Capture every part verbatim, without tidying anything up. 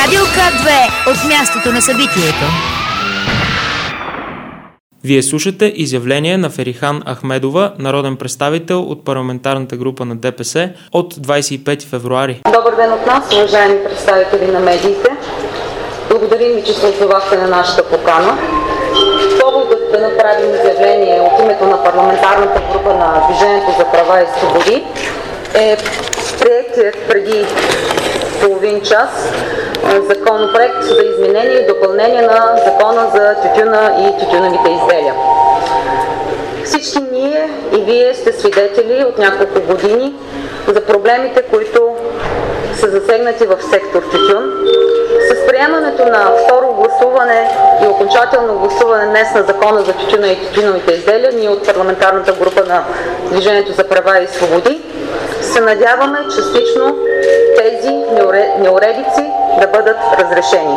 Радио К две от мястото на събитието. Вие слушате изявление на Ферихан Ахмедова, народен представител от парламентарната група на ДПС от двадесет и пети февруари. Добър ден от нас, уважаеми представители на медиите. Благодарим ви, че се отзовахте на нашата покана. Поводът да направим изявление от името на парламентарната група на Движението за права и свободи е приетият преди половин час законопроект за изменение и допълнение на Закона за тютюна и тютюневите изделия. Всички ние и вие сте свидетели от няколко години за проблемите, които са засегнати в сектор тютюн. С приемането на второ гласуване и окончателно гласуване днес на Закона за тютюна и тютюневите изделия, ние от парламентарната група на Движението за права и свободи се надяваме частично тези неуредици да бъдат разрешени.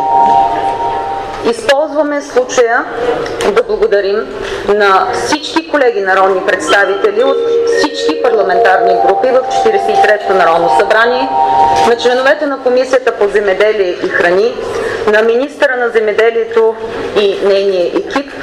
Използваме случая да благодарим на всички колеги народни представители от всички парламентарни групи в четиридесет и третото Народно събрание, на членовете на Комисията по земеделие и храни, на министъра на земеделието и нейния екип,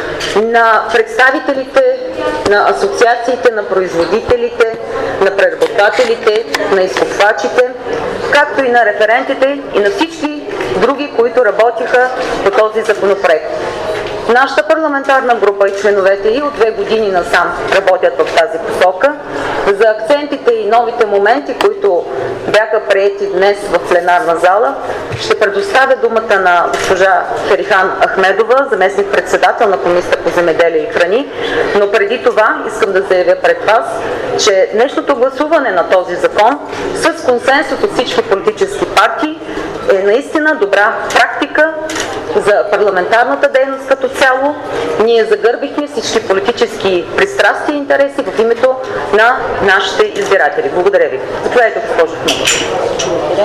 на представителите на асоциациите на производителите, на преработвателите, на изкупвачите, както и на референтите и на всички други, които работиха по този законопроект. Нашата парламентарна група и членовете и от две години насам работят в тази посока. За акцентите и новите моменти, които бяха приети днес в пленарна зала, ще предоставя думата на госпожа Ферихан Ахмедова, заместник-председател на Комисията по земеделие и храни, но преди това искам да заявя пред вас, че днешното гласуване на този закон с консенсус от всички политически партии е наистина добра практика за парламентарната дейност като цяло. Ние загърбихме всички политически пристрастия и интереси в името на нашите избиратели. Благодаря ви. Заповядайте, госпожо Ахмедова.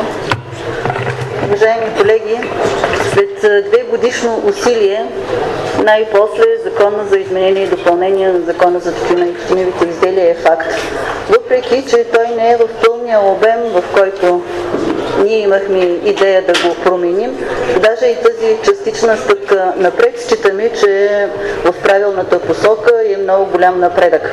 Уважаеми колеги, след две годишно усилие, най-после Закона за изменение и допълнение на Закона за тютюна и тютюневите изделия е факт. Въпреки че той не е в пълния обем, в който ние имахме идея да го променим, даже и тази частична стъпка напред считаме, че е в правилната посока и е много голям напредък.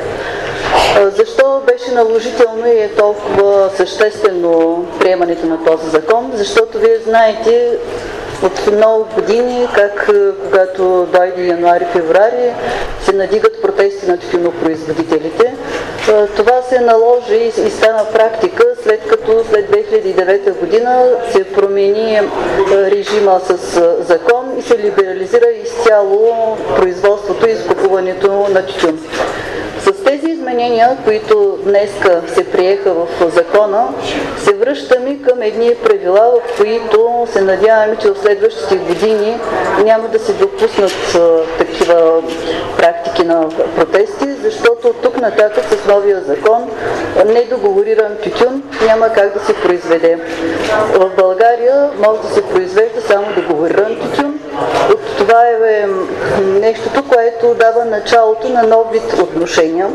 Защо беше наложително и е толкова съществено приемането на този закон? Защото вие знаете от много години как когато дойде януари-февруари се надигат протести на тютюнопроизводителите. Това се наложи и стана практика, след като след две хиляди и девета година се промени режима с закон и се либерализира изцяло производството и изкупуването на тютюн. С тези изменения, които днеска се приеха в закона, се връщаме към едни правила, в които се надяваме, че в следващите години няма да се допуснат а, такива практики на протести, защото тук нататък с новия закон недоговориран тютюн няма как да се произведе. В България може да се произвежда само договориран тютюн. От това е нещото, което дава началото на нов вид отношения.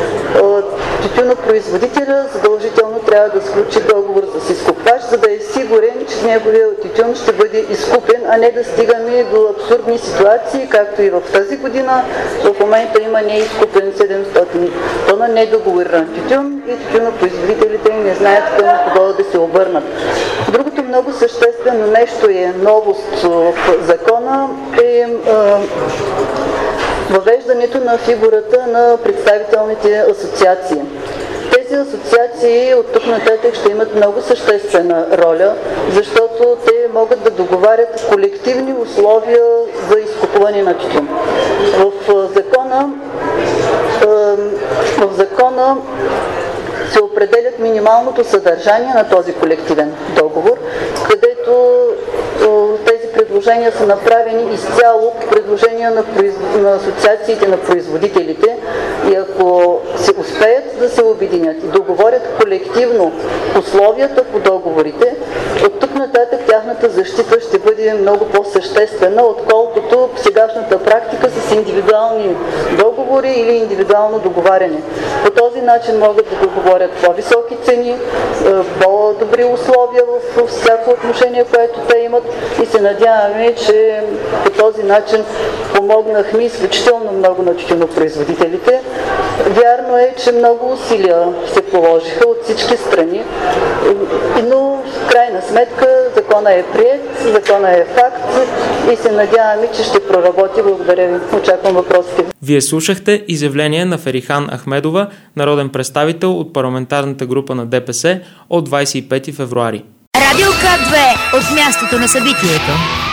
Тютюнопроизводителя задължително трябва да сключи договор с изкупвач, за да е сигурен, че неговия тютюн ще бъде изкупен, а не да стигаме до абсурдни ситуации, както и в тази година. В момента има неизкупен седемстотин тона недоговориран тютюн и тютюнопроизводителите не знаят към кого да се обърнат. Другото много съществено нещо е новост в закона е въвеждането на фигурата на представителните асоциации. Тези асоциации от тук нататък ще имат много съществена роля, защото те могат да договарят колективни условия за изкупуване на тютюн. В закона, в закона се определят минималното съдържание на този колективен договор, където тези предложения са направени изцяло по предложения на, произ... на асоциациите на производителите и ако се успеят да се обединят и договорят колективно условията по договорите, от тук нататък тяхната защита ще бъде много по-съществена, отколкото сегашната практика с индивидуални договори, договори или индивидуално договаряне. По този начин могат да договорят по-високи цени, по-добри условия в всяко отношение, което те имат и се надяваме, че по този начин помогнахме изключително много на тютюнопроизводителите. Вярно е, че много усилия се положиха от всички страни, но в крайна сметка закона е приет, закона е факт и се надяваме, че ще проработи. Благодаря ви. Очаквам въпросите. Вие слушахте изявление на Ферихан Ахмедова, народен представител от парламентарната група на ДПС от двадесет и пети февруари. Радио К две от мястото на събитието.